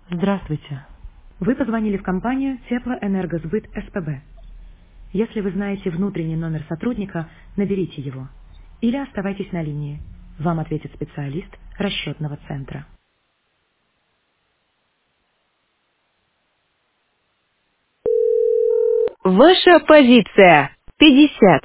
Здравствуйте. Вы позвонили в компанию Теплоэнергосбыт СПБ. Если вы знаете внутренний номер сотрудника, наберите его. Или оставайтесь на линии. Вам ответит специалист расчетного центра. Ваша позиция 50.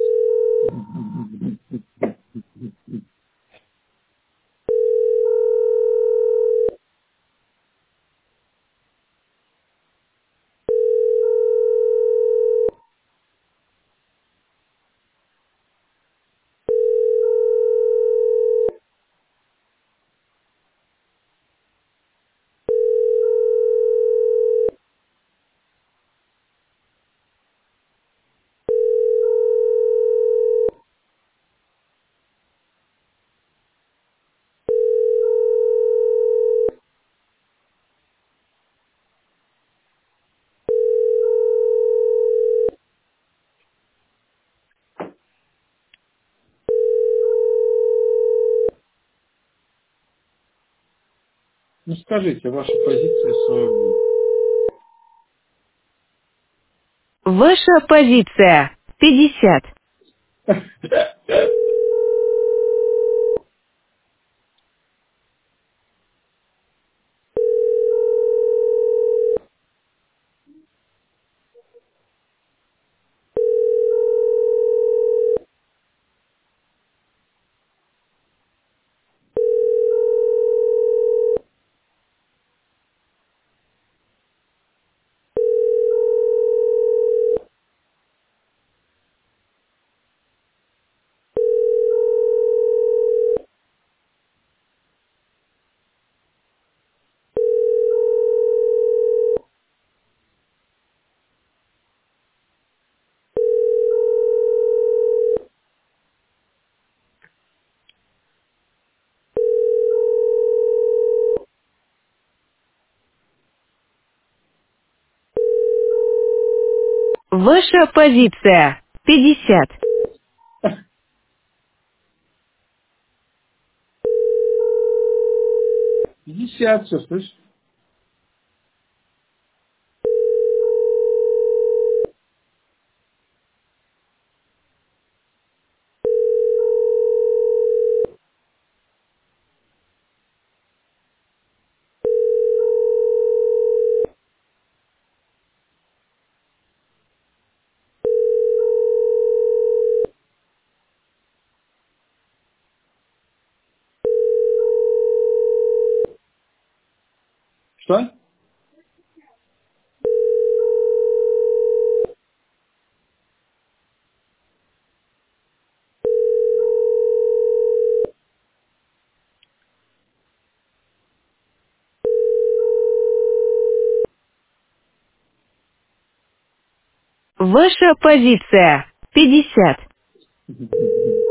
Ну скажите, ваша позиция 42. Ваша позиция 50. Ваша позиция 50. 50, все, слышишь? Что? Ваша позиция 50.